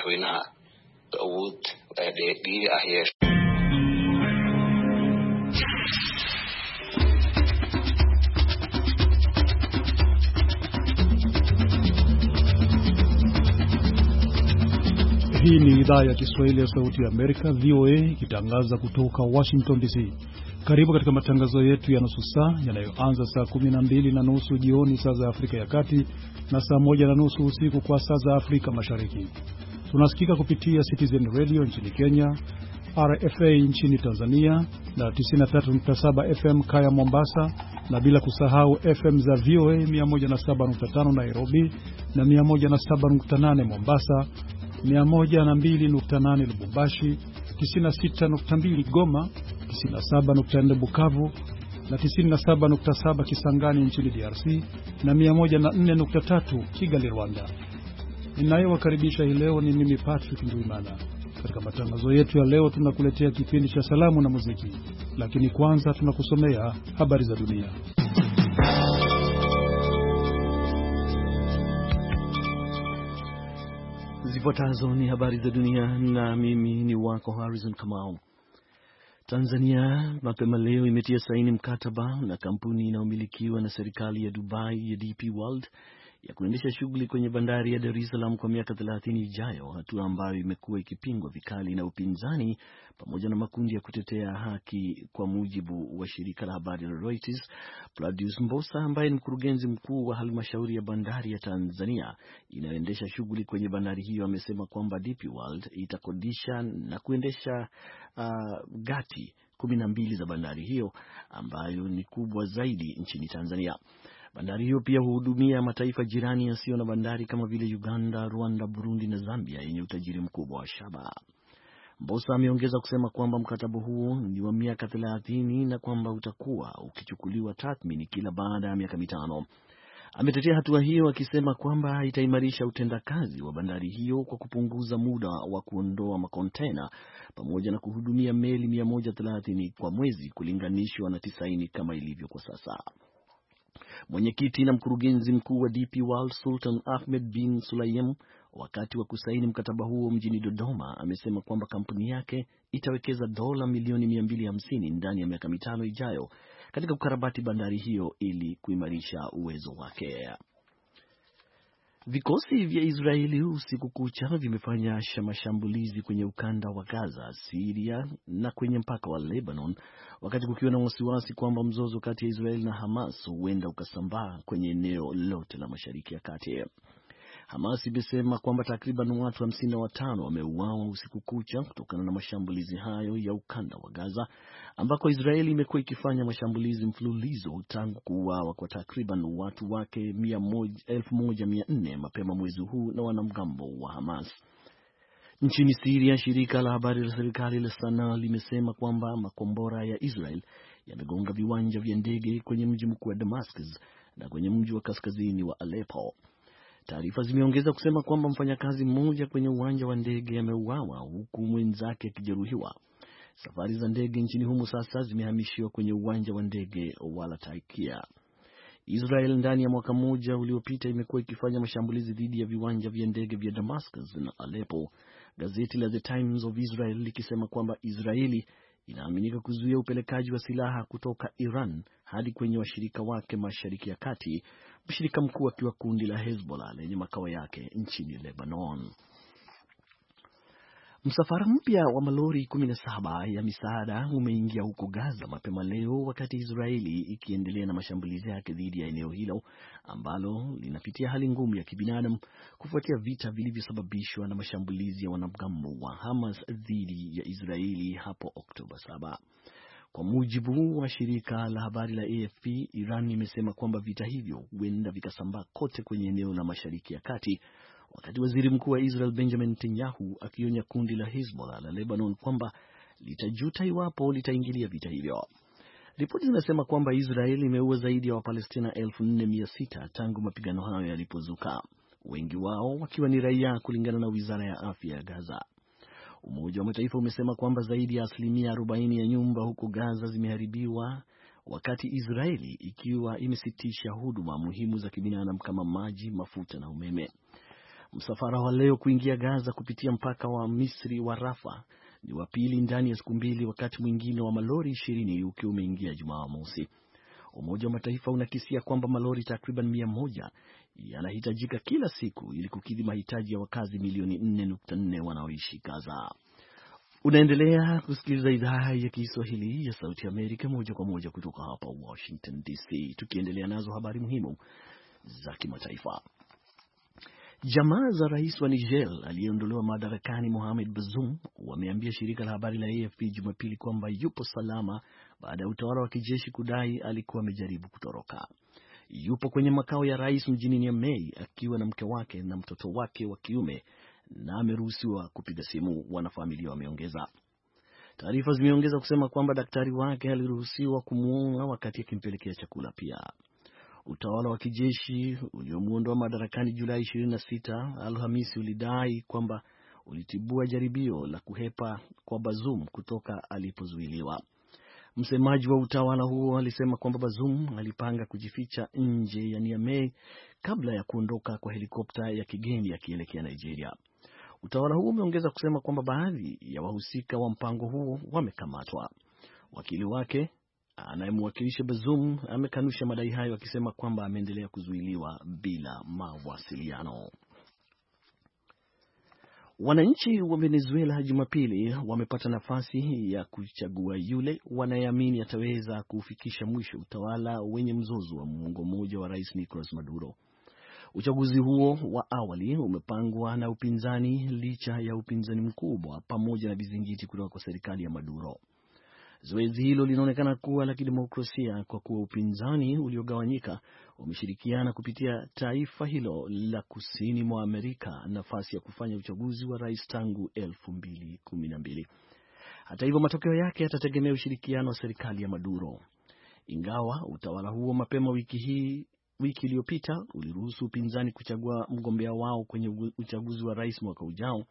madaxweynaha awood dheeri ah yeesho. Hii ni idhaa ya Kiswahili ya Sauti ya Amerika, VOA, ikitangaza kutoka Washington DC. Karibu katika matangazo yetu ya nusu saa yanayoanza saa 12:30 jioni saa za Afrika ya Kati na saa 1:30 usiku kwa saa za Afrika Mashariki. Tunasikika kupitia Citizen Radio nchini Kenya, RFA nchini Tanzania na 93.7 FM Kaya Mombasa, na bila kusahau FM za VOA 107.5 Nairobi na 107.8 Mombasa, 102.8 Lubumbashi, 96.2 Goma, 97.4 Bukavu na 97.7 Kisangani nchini DRC na 104.3 Kigali, Rwanda. Ninayewakaribisha hii leo ni mimi Patrick Nduimana. Katika matangazo yetu ya leo tunakuletea kipindi cha salamu na muziki, lakini kwanza tunakusomea habari za dunia. Zifuatazo ni habari za dunia na mimi ni wako Harrison Kamau. Tanzania mapema leo imetia saini mkataba na kampuni inayomilikiwa na serikali ya Dubai ya DP World ya kuendesha shughuli kwenye bandari ya Dar es Salaam kwa miaka 30 ijayo, hatua ambayo imekuwa ikipingwa vikali na upinzani pamoja na makundi ya kutetea haki. Kwa mujibu wa shirika la habari la Reuters, Pladius Mbosa ambaye ni mkurugenzi mkuu wa halmashauri ya bandari ya Tanzania inayoendesha shughuli kwenye bandari hiyo amesema kwamba DP World itakodisha na kuendesha gati 12 za bandari hiyo ambayo ni kubwa zaidi nchini Tanzania. Bandari hiyo pia huhudumia mataifa jirani yasiyo na bandari kama vile Uganda, Rwanda, Burundi na Zambia yenye utajiri mkubwa wa shaba. Mbosa ameongeza kusema kwamba mkataba huo ni wa miaka 30 na kwamba utakuwa ukichukuliwa tathmini kila baada ya miaka 5. Ametetea hatua hiyo akisema kwamba itaimarisha utendakazi wa bandari hiyo kwa kupunguza muda wa kuondoa makontena pamoja na kuhudumia meli 130 kwa mwezi kulinganishwa na 90 kama ilivyo kwa sasa. Mwenyekiti na mkurugenzi mkuu wa DP World Sultan Ahmed bin Sulayem, wakati wa kusaini mkataba huo mjini Dodoma, amesema kwamba kampuni yake itawekeza dola milioni 250 ndani ya miaka 5 ijayo katika kukarabati bandari hiyo ili kuimarisha uwezo wake. Vikosi vya Israeli usiku kucha vimefanya mashambulizi kwenye ukanda wa Gaza, Syria na kwenye mpaka wa Lebanon, wakati kukiwa na wasiwasi kwamba mzozo kati ya Israeli na Hamas huenda ukasambaa kwenye eneo lote la Mashariki ya Kati. Hamas imesema kwamba takriban watu 55 wameuawa usiku kucha kutokana na mashambulizi hayo ya ukanda wa Gaza, ambako Israeli imekuwa ikifanya mashambulizi mfululizo tangu kuuawa kwa takriban watu wake 1400 mapema mwezi huu na wanamgambo wa Hamas. Nchini Syria, shirika la habari la serikali la Sanaa limesema kwamba makombora ya Israel yamegonga viwanja vya ndege kwenye mji mkuu wa Damascus na kwenye mji wa kaskazini wa Aleppo. Taarifa zimeongeza kusema kwamba mfanyakazi mmoja kwenye uwanja wa ndege ameuawa huku mwenzake akijeruhiwa. Safari za ndege nchini humo sasa zimehamishiwa kwenye uwanja wa ndege wa Latakia. Israel ndani ya mwaka mmoja uliopita imekuwa ikifanya mashambulizi dhidi ya viwanja vya ndege vya Damascus na Aleppo. Gazeti la The Times of Israel likisema kwamba Israeli inaaminika kuzuia upelekaji wa silaha kutoka Iran hadi kwenye washirika wake Mashariki ya Kati, mshirika mkuu akiwa kundi la Hezbollah lenye makao yake nchini Lebanon. Msafara mpya wa malori 17 ya misaada umeingia huko Gaza mapema leo, wakati Israeli ikiendelea na mashambulizi yake dhidi ya eneo hilo ambalo linapitia hali ngumu ya kibinadamu kufuatia vita vilivyosababishwa na mashambulizi ya wanamgambo wa Hamas dhidi ya Israeli hapo Oktoba 7. Kwa mujibu wa shirika la habari la AFP, Iran imesema kwamba vita hivyo huenda vikasambaa kote kwenye eneo la Mashariki ya Kati, wakati waziri mkuu wa Israel Benjamin Netanyahu akionya kundi la Hezbollah la Lebanon kwamba litajuta iwapo litaingilia vita hivyo. Ripoti zinasema kwamba Israel imeua zaidi ya Wapalestina 4600 tangu mapigano hayo yalipozuka, wengi wao wakiwa ni raia, kulingana na wizara ya afya ya Gaza. Umoja wa Mataifa umesema kwamba zaidi ya 40% ya nyumba huko Gaza zimeharibiwa, wakati Israeli ikiwa imesitisha huduma muhimu za kibinadamu kama maji, mafuta na umeme. Msafara wa leo kuingia Gaza kupitia mpaka wa Misri wa Rafah ni wa pili ndani ya siku mbili, wakati mwingine wa malori 20 ukiwa umeingia Jumamosi. Umoja wa Mataifa unakisia kwamba malori takriban 100 yanahitajika kila siku ili kukidhi mahitaji ya wakazi milioni 4.4 wanaoishi Gaza. Unaendelea kusikiliza idhaa ya Kiswahili ya Sauti ya Amerika moja kwa moja kutoka hapa Washington DC, tukiendelea nazo habari muhimu za kimataifa. Jamaa za rais wa Niger aliyeondolewa madarakani Mohamed Bazoum wameambia shirika la habari la AFP Jumapili kwamba yupo salama baada ya utawala wa kijeshi kudai alikuwa amejaribu kutoroka. Yupo kwenye makao ya rais mjini Niamey akiwa na mke wake na mtoto wake wa kiume na ameruhusiwa kupiga simu, wanafamilia wameongeza. Taarifa zimeongeza kusema kwamba daktari wake aliruhusiwa kumuona wakati akimpelekea chakula pia. Utawala wa kijeshi uliomuondoa madarakani Julai 26 Alhamisi ulidai kwamba ulitibua jaribio la kuhepa kwa Bazoum kutoka alipozuiliwa. Msemaji wa utawala huo alisema kwamba Bazoum alipanga kujificha nje ya Niamey kabla ya kuondoka kwa helikopta ya kigeni akielekea Nigeria. Utawala huo umeongeza kusema kwamba baadhi ya wahusika wa mpango huo wamekamatwa. Wakili wake anayemwakilisha Bazoum amekanusha madai hayo akisema kwamba ameendelea kuzuiliwa bila mawasiliano. Wananchi wa Venezuela Jumapili wamepata nafasi ya kuchagua yule wanayeamini ataweza kufikisha mwisho utawala wenye mzozo wa muongo mmoja wa Rais Nicolas Maduro. Uchaguzi huo wa awali umepangwa na upinzani licha ya upinzani mkubwa pamoja na vizingiti kutoka kwa serikali ya Maduro. Zoezi hilo linaonekana kuwa la kidemokrasia kwa kuwa upinzani uliogawanyika umeshirikiana kupitia taifa hilo la kusini mwa Amerika nafasi ya kufanya uchaguzi wa rais tangu 2012. Hata hivyo, matokeo yake yatategemea ushirikiano wa serikali ya Maduro. Ingawa utawala huo mapema wiki iliyopita uliruhusu upinzani kuchagua mgombea wao kwenye uchaguzi wa rais mwaka ujao,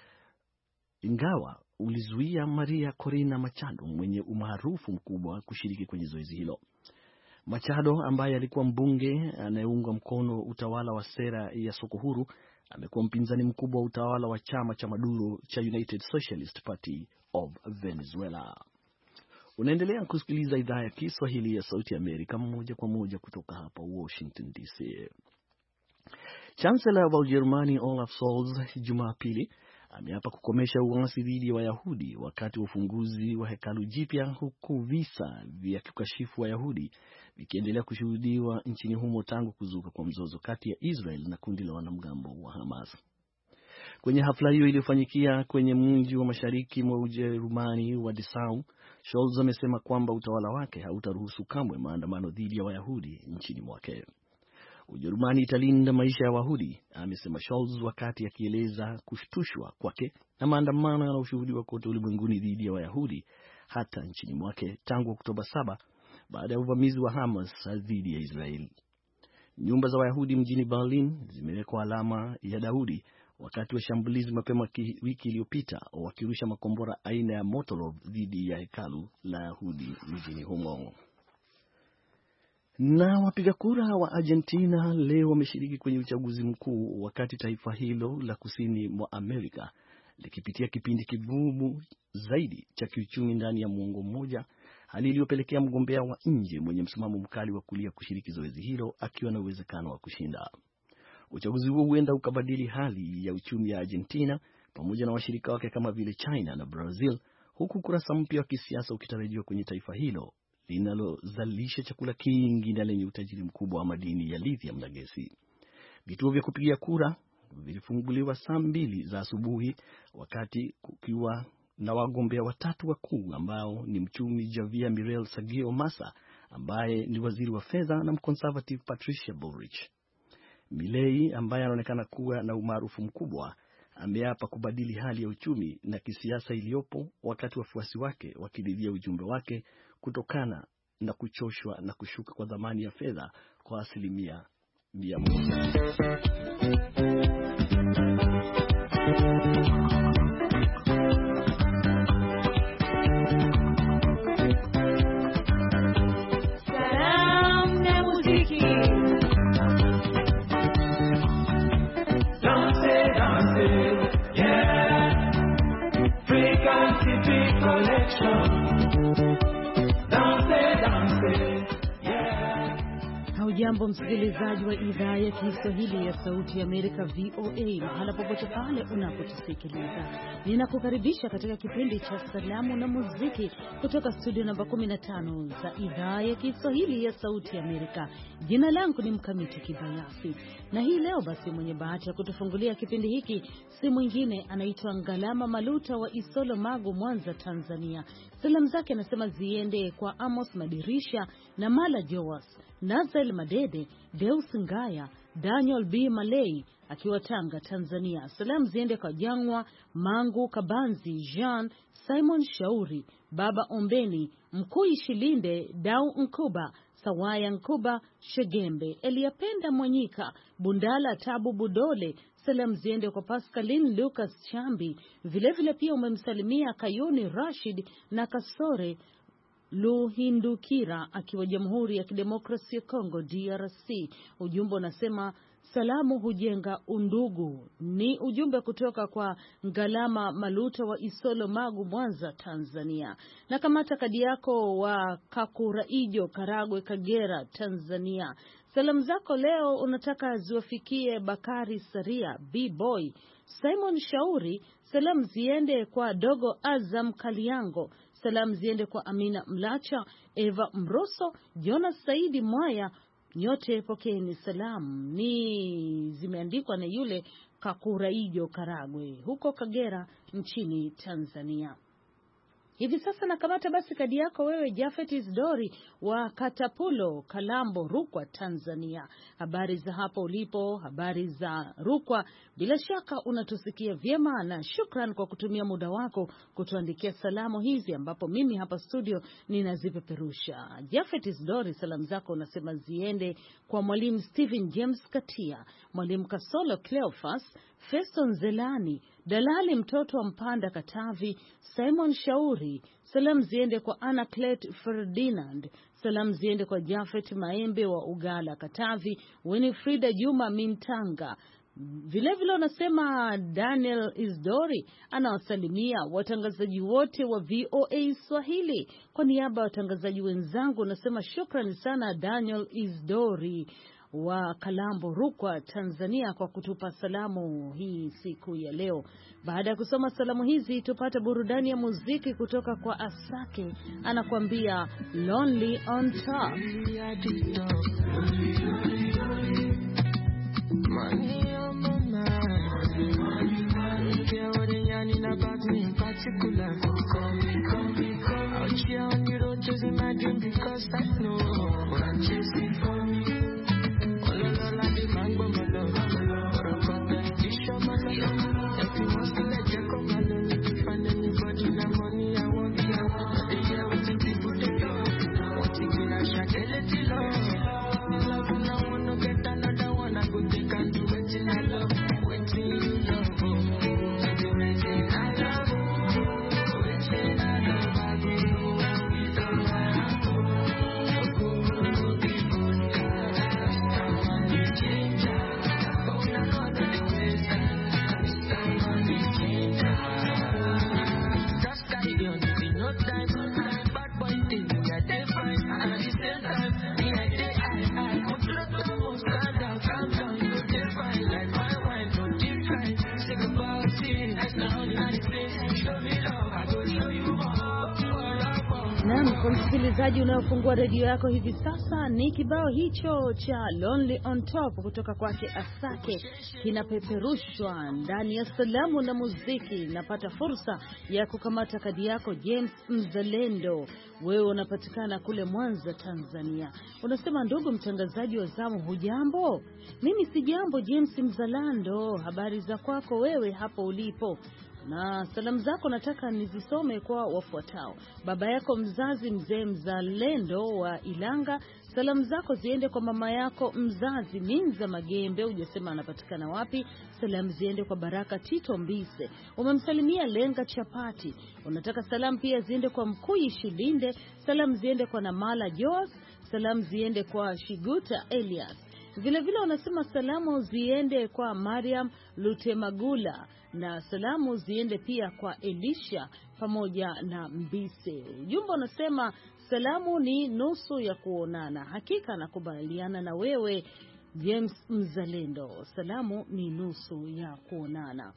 ingawa ulizuia Maria Corina Machado mwenye umaarufu mkubwa kushiriki kwenye zoezi hilo. Machado ambaye alikuwa mbunge anayeunga mkono utawala wa sera ya soko huru amekuwa mpinzani mkubwa wa utawala wa chama cha Maduro cha United Socialist Party of Venezuela. Unaendelea kusikiliza idhaa ya Kiswahili ya Sauti ya Amerika moja kwa moja kutoka hapa Washington DC. Chancellor wa Ujerumani Olaf Scholz Jumapili ameapa kukomesha uasi dhidi ya Wayahudi wakati wa ufunguzi wa hekalu jipya, huku visa vya kukashifu Wayahudi vikiendelea kushuhudiwa nchini humo tangu kuzuka kwa mzozo kati ya Israel na kundi la wanamgambo wa Hamas. Kwenye hafla hiyo iliyofanyikia kwenye mji wa mashariki mwa Ujerumani wa Dessau, Scholz amesema kwamba utawala wake hautaruhusu kamwe maandamano dhidi ya Wayahudi nchini mwake. Ujerumani italinda maisha ya Wayahudi, amesema Scholz wakati akieleza kushtushwa kwake na maandamano yanayoshuhudiwa kote ulimwenguni dhidi ya Wayahudi hata nchini mwake tangu Oktoba 7 baada ya uvamizi wa Hamas dhidi ya Israeli. Nyumba za Wayahudi mjini Berlin zimewekwa alama ya Daudi wakati wa shambulizi mapema wiki iliyopita wakirusha makombora aina ya Molotov dhidi ya hekalu la Yahudi mjini humo. Na wapiga kura wa Argentina leo wameshiriki kwenye uchaguzi mkuu wakati taifa hilo la kusini mwa Amerika likipitia kipindi kigumu zaidi cha kiuchumi ndani ya muongo mmoja, hali iliyopelekea mgombea wa nje mwenye msimamo mkali wa kulia kushiriki zoezi hilo akiwa na uwezekano wa kushinda. Uchaguzi huo huenda ukabadili hali ya uchumi ya Argentina pamoja na washirika wake kama vile China na Brazil, huku kurasa mpya wa kisiasa ukitarajiwa kwenye taifa hilo linalozalisha chakula kingi na lenye utajiri mkubwa wa madini ya lithium na gesi. Vituo vya kupigia kura vilifunguliwa saa 2 za asubuhi wakati kukiwa na wagombea watatu wakuu ambao ni mchumi Javier Milei Sergio Massa ambaye ni waziri wa fedha na mconservative Patricia Bullrich. Milei ambaye anaonekana kuwa na umaarufu mkubwa ameapa kubadili hali ya uchumi na kisiasa iliyopo, wakati wafuasi wake wakidhibia ujumbe wake kutokana na kuchoshwa na kushuka kwa dhamani ya fedha kwa 100%. Don't say Hujambo msikilizaji wa idhaa ya Kiswahili ya Sauti ya Amerika VOA, mahala popote pale unapotusikiliza. Ninakukaribisha katika kipindi cha Salamu na Muziki kutoka studio namba 15 za idhaa ya Kiswahili ya Sauti ya Amerika. Jina langu ni Mkamiti Kibayasi. Na hii leo basi mwenye bahati ya kutufungulia kipindi hiki si mwingine, anaitwa Ngalama Maluta wa Isolo Magu, Mwanza, Tanzania. Salamu zake anasema ziende kwa Amos Madirisha na Mala Joas, Nazel Madede, Deus Ngaya, Daniel B. Malei akiwa Tanga, Tanzania. Salamu ziende kwa Jangwa Mangu Kabanzi, Jean Simon Shauri, Baba Ombeni, Mkui Shilinde, Dau Nkuba, Sawaya Nkuba, Shegembe, Eliapenda Mwanyika, Bundala Tabu Budole. Salamu ziende kwa Pascaline Lucas Chambi. Vilevile pia umemsalimia Kayuni Rashid na Kasore Luhindukira akiwa Jamhuri ya Kidemokrasia ya Kongo DRC. Ujumbe unasema salamu hujenga undugu. Ni ujumbe kutoka kwa Ngalama Maluta wa Isolo Magu, Mwanza, Tanzania. Na kamata kadi yako wa Kakuraijo, Karagwe, Kagera, Tanzania. Salamu zako leo unataka ziwafikie Bakari Saria, B-Boy, Simon Shauri. Salamu ziende kwa Dogo Azam Kaliango. Salamu ziende kwa Amina Mlacha, Eva Mroso, Jonas Saidi Mwaya. Nyote pokeeni salamu. Ni zimeandikwa na yule Kakuraijo Karagwe huko Kagera nchini Tanzania. Hivi sasa nakamata basi kadi yako wewe Jafet Isdori wa Katapulo, Kalambo, Rukwa, Tanzania. Habari za hapo ulipo, habari za Rukwa. Bila shaka unatusikia vyema na shukran kwa kutumia muda wako kutuandikia salamu hizi ambapo mimi hapa studio ninazipeperusha. Jafet Isdori, salamu zako unasema ziende kwa Mwalimu Stephen James Katia, Mwalimu Kasolo Cleophas, Feston Zelani, Dalali mtoto wa Mpanda Katavi, Simon Shauri. Salamu ziende kwa Anaclet Ferdinand. Salamu ziende kwa Jafet Maembe wa Ugala Katavi, Winifrida Juma Mintanga. Vilevile unasema Daniel Isdori anawasalimia watangazaji wote wa VOA Swahili. Kwa niaba ya watangazaji wenzangu unasema shukrani sana Daniel Isdori wa Kalambo, Rukwa, Tanzania kwa kutupa salamu hii siku ya leo. Baada ya kusoma salamu hizi tupate burudani ya muziki kutoka kwa Asake, anakuambia Lonely on Top. Money on my mind, don't care what they yarning about me in particular. Call me. Out here on the road chasing my dream because I know what I'm chasing for me. Msikilizaji unayofungua redio yako hivi sasa, ni kibao hicho cha Lonely on Top kutoka kwake Asake kinapeperushwa ndani ya salamu na muziki. Napata fursa ya kukamata kadi yako James Mzalendo. Wewe unapatikana kule Mwanza, Tanzania. Unasema ndugu mtangazaji wa zamu, hujambo? Mimi si jambo James Mzalendo. Habari za kwako wewe hapo ulipo? Na salamu zako nataka nizisome kwa wafuatao. Baba yako mzazi mzee Mzalendo wa Ilanga. Salamu zako ziende kwa mama yako mzazi Minza Magembe, hujasema anapatikana wapi. Salamu ziende kwa Baraka Tito Mbise. Umemsalimia Lenga Chapati. Unataka salamu pia ziende kwa Mkui Shilinde. Salamu ziende kwa Namala Joas. Salamu ziende kwa Shiguta Elias. Vile vile unasema salamu ziende kwa Mariam Lutemagula na salamu ziende pia kwa Elisha pamoja na Mbise. Ujumbe unasema salamu ni nusu ya kuonana. Hakika nakubaliana na wewe James Mzalendo, salamu ni nusu ya kuonana.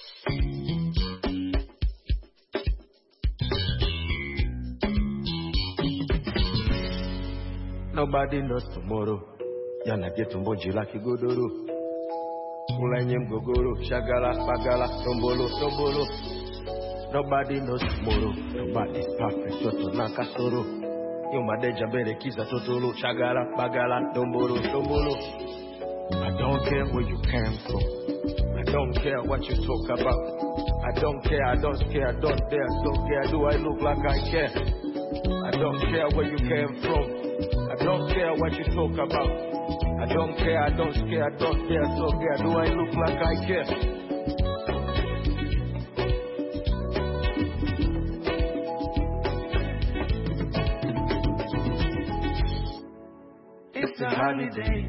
Nobody knows tomorrow. Yana getumbo jila kigodoro. Ulenye mgogoro, shagala, bagala, tombolo, tombolo. Nobody knows tomorrow. Nobody's perfect, toto na kasoro. Yo madeja bere kiza totolo, shagala, bagala, tombolo, tombolo. I don't care where you came from. I don't care what you talk about. I don't care, I don't care, I don't dare, don't care. Do I look like I care? I don't care where you came from. I don't care what you talk about. I don't care, I don't care, I don't dare, so care. Do I look like I care? It's a holiday.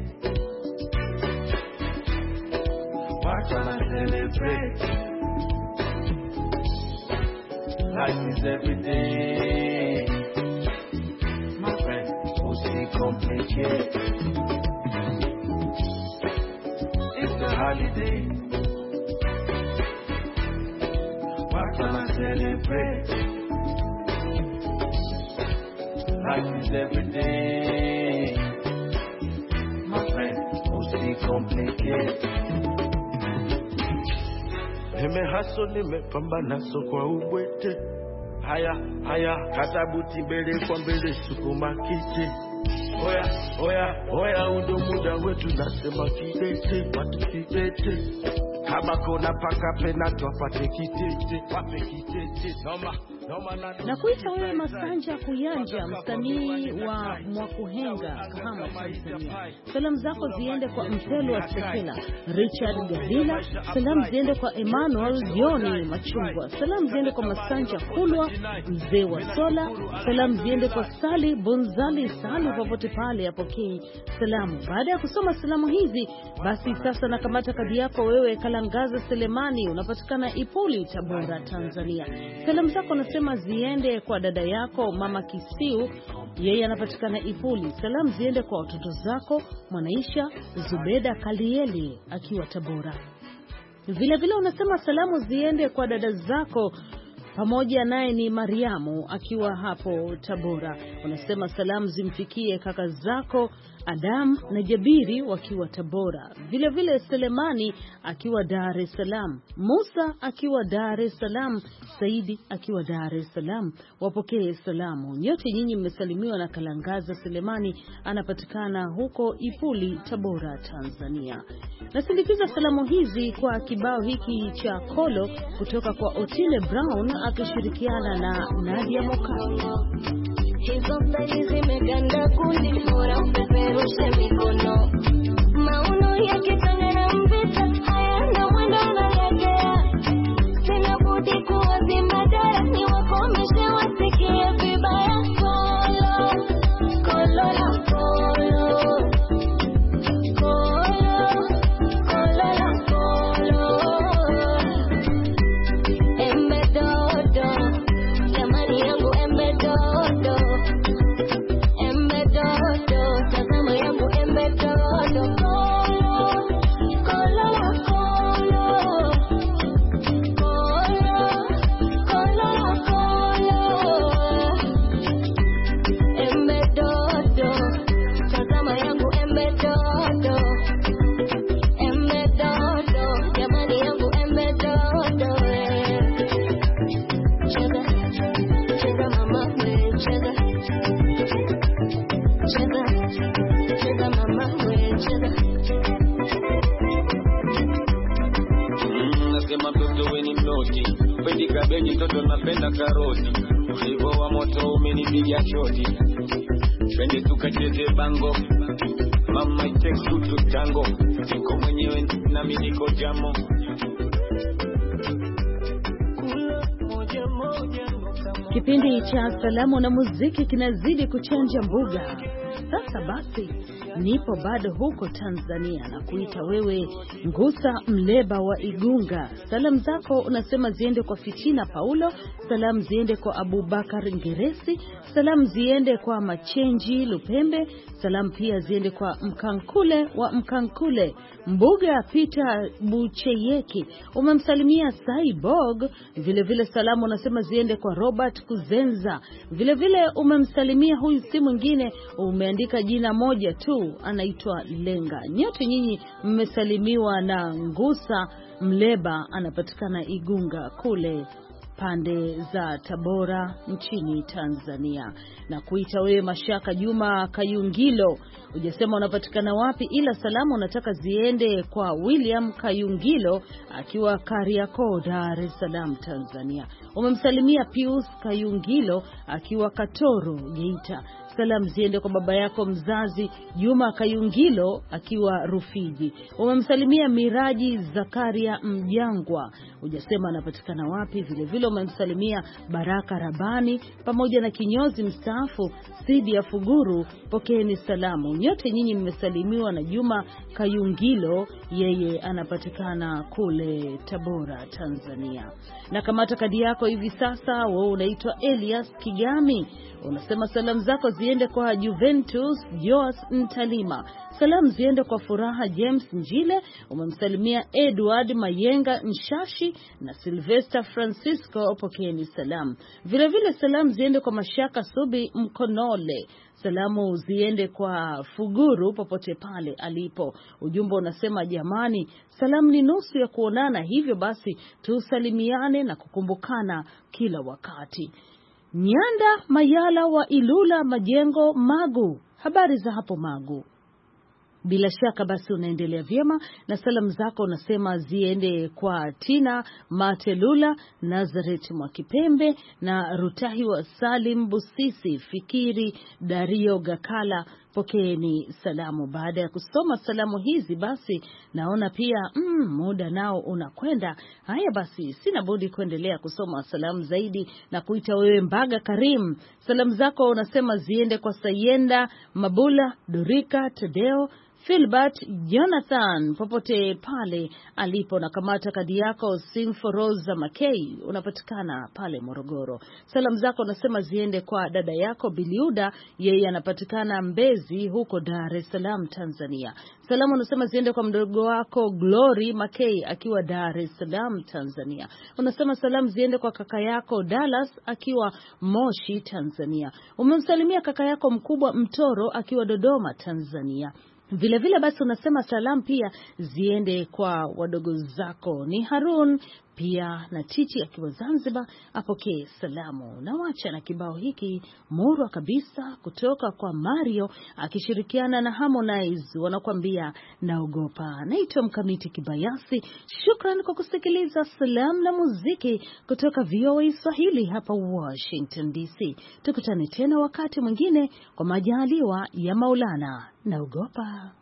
Why can't I celebrate? Life is every day. My friend, who's it complicated? It's a holiday. Why can't I celebrate? Life is every day. My friend, who's it complicated? Nimehaso nimepambana so kwa ubwete. Haya, haya, katabuti mbele kwa mbele sukuma kiti. Oya, oya, oya, undo muda wetu nasema kidete, watu kidete. Kama kona paka penato apate kitete, wape kitete, noma. Na kuita wewe Masanja Kuyanja, msanii wa Mwakuhenga, Kahama, Tanzania. Salamu zako ziende kwa Mpelo wa Sekela, Richard Gadila. Salamu ziende kwa Emmanuel Joni Machungwa. Salamu ziende kwa Masanja Kulwa, Mzee wa Sola. Salamu ziende kwa Sali Bonzali Sali, popote pale apokee salamu. Baada ya kusoma salamu hizi, basi sasa nakamata kadi yako wewe Kalangaza Selemani, unapatikana Ipuli, Tabora, Tanzania. Salamu zako nasema ziende kwa dada yako Mama Kisiu, yeye anapatikana Ipuli. Salamu ziende kwa watoto zako Mwanaisha Zubeda Kalieli akiwa Tabora. Vile vile unasema salamu ziende kwa dada zako pamoja naye ni Mariamu akiwa hapo Tabora. Unasema salamu zimfikie kaka zako Adam na Jabiri wakiwa Tabora. Vile vile Selemani akiwa Dar es Salaam, Musa akiwa Dar es Salaam, Saidi akiwa Dar es Salaam. Wapokee salamu. Nyote nyinyi mmesalimiwa na Kalangaza Selemani, anapatikana huko Ipuli, Tabora, Tanzania. Nasindikiza salamu hizi kwa kibao hiki cha Kolo kutoka kwa Otile Brown akishirikiana na Nadia Mokali. Hizo stari zimeganda kundi fora upeperushe mikono. Mauno ya kitanga na mpita hayana mwendo unalegea. Sina budi kuwazima dara ni wakomeshe wasikie vibaya. Kolo, kolo la kolo. Kolo, kolo la kolo. Embe dodo, jamani yangu embe dodo. Embe dodo, tazama yangu embe dodo. Kolo, kolo la kolo. Kolo, kolo la kolo. Embe dodo, tazama yangu embe dodo. Embe dodo, jamani yangu embe dodo. Cheza, cheza mama we, cheza. Cheza, cheza mama we, cheza. Nasema mtoto we ni mnoti, pendi kabeji mtoto napenda karoti. Ulivo wa moto umenipiga shoti, twende tukacheze bango. Mama it takes two to tango, niko mwenyewe nami niko jamo. Kipindi cha salamu na muziki kinazidi kuchanja mbuga. Sasa basi nipo bado huko Tanzania na kuita wewe Ngusa Mleba wa Igunga. Salamu zako unasema ziende kwa Fitina Paulo, salamu ziende kwa Abubakar Ngeresi, salamu ziende kwa Machenji Lupembe, salamu pia ziende kwa Mkankule wa Mkankule, Mbuga Peter Bucheyeki, umemsalimia Cyborg. Vile vile salamu unasema ziende kwa Robert Kuzenza. Vile vile umemsalimia huyu si mwingine, umeandika jina moja tu, anaitwa Lenga. Nyote nyinyi mmesalimiwa na Ngusa Mleba, anapatikana Igunga kule pande za Tabora nchini Tanzania. Na kuita wewe Mashaka Juma Kayungilo, hujasema unapatikana wapi, ila salamu unataka ziende kwa William Kayungilo akiwa Kariakoo, Dar es Salaam, Tanzania. Umemsalimia Pius Kayungilo akiwa Katoro, Geita. Salamu ziende kwa baba yako mzazi Juma Kayungilo akiwa Rufiji. Umemsalimia Miraji Zakaria Mjangwa, hujasema anapatikana wapi. Vile vile umemsalimia Baraka Rabani pamoja na kinyozi mstaafu Sidi ya Fuguru, pokeeni salamu. Nyote nyinyi mmesalimiwa na Juma Kayungilo, yeye anapatikana kule Tabora, Tanzania. Na kamata kadi yako hivi sasa, wewe unaitwa Elias Kigami. Unasema salamu zako ziende kwa Juventus Joas Ntalima, salamu ziende kwa Furaha James Njile, umemsalimia Edward Mayenga Nshashi na Sylvester Francisco, pokeeni salamu. Vile vile salamu ziende kwa Mashaka Subi Mkonole, salamu ziende kwa Fuguru popote pale alipo. Ujumbe unasema jamani, salamu ni nusu ya kuonana, hivyo basi tusalimiane na kukumbukana kila wakati. Nyanda Mayala wa Ilula Majengo, Magu. Habari za hapo Magu? Bila shaka basi unaendelea vyema, na salamu zako unasema ziende kwa Tina Matelula, Nazareth Mwakipembe na Rutahi wa Salim Busisi, Fikiri Dario Gakala, pokeeni salamu. Baada ya kusoma salamu hizi basi naona pia muda nao unakwenda. Haya basi sina budi kuendelea kusoma salamu zaidi na kuita wewe Mbaga Karim. Salamu zako unasema ziende kwa Sayenda Mabula, Dorika Tadeo, Philbert Jonathan popote pale alipo. Na kamata kadi yako Simforoza Makei, unapatikana pale Morogoro. Salamu zako unasema ziende kwa dada yako Biliuda, yeye anapatikana Mbezi huko Dar es Salaam, Tanzania. Salamu unasema ziende kwa mdogo wako Glory Makei akiwa Dar es Salaam, Tanzania. Unasema salamu ziende kwa kaka yako Dallas akiwa Moshi, Tanzania. Umemsalimia kaka yako mkubwa Mtoro akiwa Dodoma, Tanzania. Vile vile basi unasema salamu pia ziende kwa wadogo zako ni Harun pia na Titi akiwa Zanzibar, apokee salamu. Na wacha na kibao hiki murwa kabisa kutoka kwa Mario akishirikiana na Harmonize, wanakuambia naogopa. Naitwa Mkamiti Kibayasi. Shukrani kwa kusikiliza salamu na muziki kutoka VOA Swahili hapa Washington DC. Tukutane tena wakati mwingine kwa majaliwa ya Maulana. Naogopa.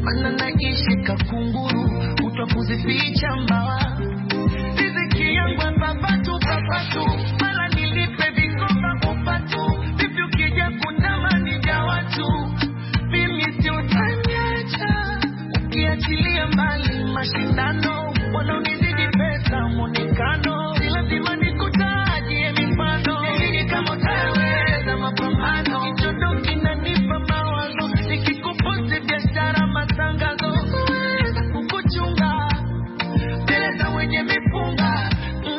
mana naishi kakunguru kutokuzificha mbawa riziki yangu papatu mala nilipe vikoba kupatu vipi ukija kutamani vya watu mimi si utanyacha ukiachilia mbali mashindano wanaonizidi pesa mwonekano si lazima nikutajie mifano ni kama utaweza mapambano kichondo kinanipa mawazo nikikuposti biashara matangazo kukuchunga mbele za wenye mipunga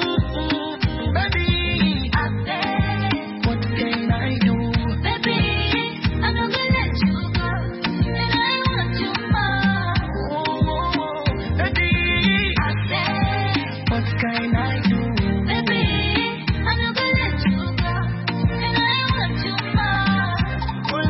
baby what can I do baby I'm not gonna let you go and I want you more baby what can I do baby I'm not gonna let you go and I want you more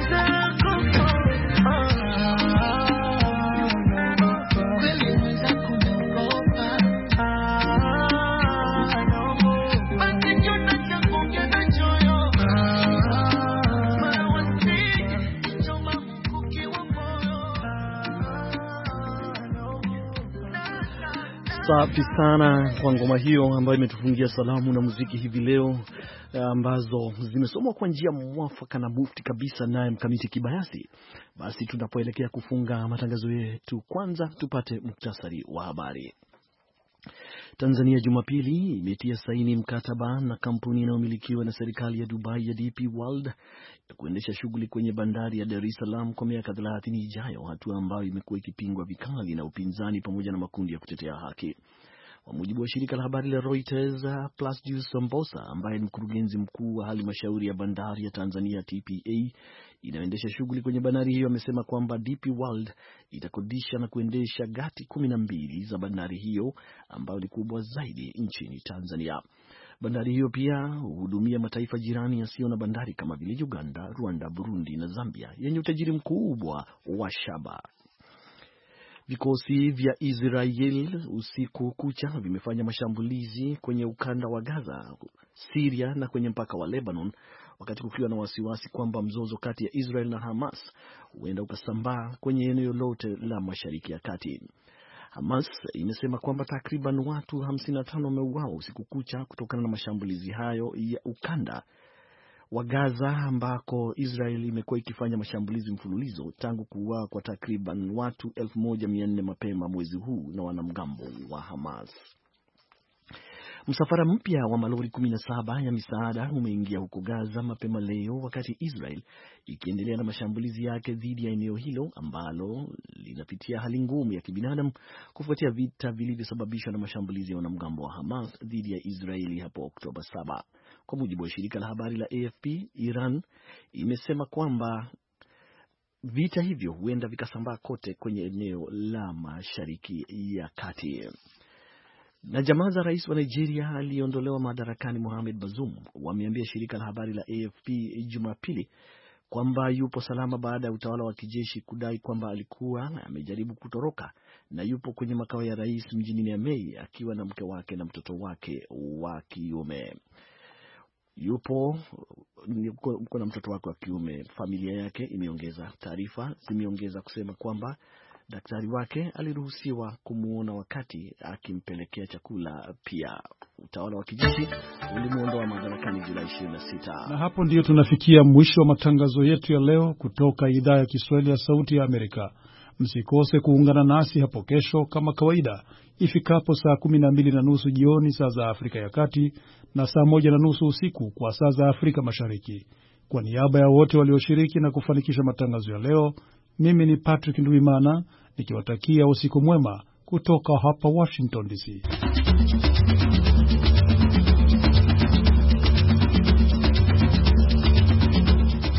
Safi sana kwa ngoma hiyo ambayo imetufungia salamu na muziki hivi leo, ambazo zimesomwa kwa njia mwafaka na mufti kabisa naye Mkamiti Kibayasi. Basi tunapoelekea kufunga matangazo yetu, kwanza tupate muktasari wa habari. Tanzania Jumapili imetia saini mkataba na kampuni inayomilikiwa na serikali ya Dubai ya DP World ya kuendesha shughuli kwenye bandari ya Dar es Salaam kwa miaka 30 ijayo, hatua ambayo imekuwa ikipingwa vikali na upinzani pamoja na makundi ya kutetea haki. Kwa mujibu wa shirika la habari la Reuters, Plasduce Sambosa ambaye ni mkurugenzi mkuu wa halmashauri ya bandari ya Tanzania TPA inayoendesha shughuli kwenye bandari hiyo, amesema kwamba DP World itakodisha na kuendesha gati 12 za bandari hiyo ambayo ni kubwa zaidi nchini Tanzania. Bandari hiyo pia huhudumia mataifa jirani yasiyo na bandari kama vile Uganda, Rwanda, Burundi na Zambia yenye utajiri mkubwa wa shaba. Vikosi vya Israel usiku kucha vimefanya mashambulizi kwenye ukanda wa Gaza, Syria na kwenye mpaka wa Lebanon, wakati kukiwa na wasiwasi kwamba mzozo kati ya Israel na Hamas huenda ukasambaa kwenye eneo lote la Mashariki ya Kati. Hamas imesema kwamba takriban watu 55 wameuawa usiku kucha kutokana na mashambulizi hayo ya ukanda wa Gaza, ambako Israel imekuwa ikifanya mashambulizi mfululizo tangu kuuawa kwa takriban watu 1400 mapema mwezi huu na wanamgambo wa Hamas. Msafara mpya wa malori 17 ya misaada umeingia huko Gaza mapema leo, wakati Israel ikiendelea na mashambulizi yake dhidi ya eneo hilo ambalo linapitia hali ngumu ya kibinadamu kufuatia vita vilivyosababishwa na mashambulizi ya wanamgambo wa Hamas dhidi ya Israeli hapo Oktoba 7. Kwa mujibu wa shirika la habari la AFP, Iran imesema kwamba vita hivyo huenda vikasambaa kote kwenye eneo la Mashariki ya Kati. Na jamaa za rais wa Nigeria aliyeondolewa madarakani Mohamed Bazoum wameambia shirika la habari la AFP Jumapili kwamba yupo salama baada ya utawala wa kijeshi kudai kwamba alikuwa amejaribu kutoroka na yupo kwenye makao ya rais mjini Niamey akiwa na mke wake na mtoto wake wa kiume. Yupo na mtoto wake wa kiume. Familia yake imeongeza, taarifa zimeongeza kusema kwamba daktari wake aliruhusiwa kumuona wakati akimpelekea chakula pia. Utawala wa kijeshi ulimuondoa madarakani Julai 26. Na hapo ndio tunafikia mwisho wa matangazo yetu ya leo kutoka idhaa ya Kiswahili ya Sauti ya Amerika. Msikose kuungana nasi hapo kesho kama kawaida ifikapo saa 12:30 jioni saa za Afrika ya Kati na saa 1:30 usiku kwa saa za Afrika Mashariki. Kwa niaba ya wote walioshiriki na kufanikisha matangazo ya leo, mimi ni Patrick Nduimana nikiwatakia usiku mwema kutoka hapa Washington DC.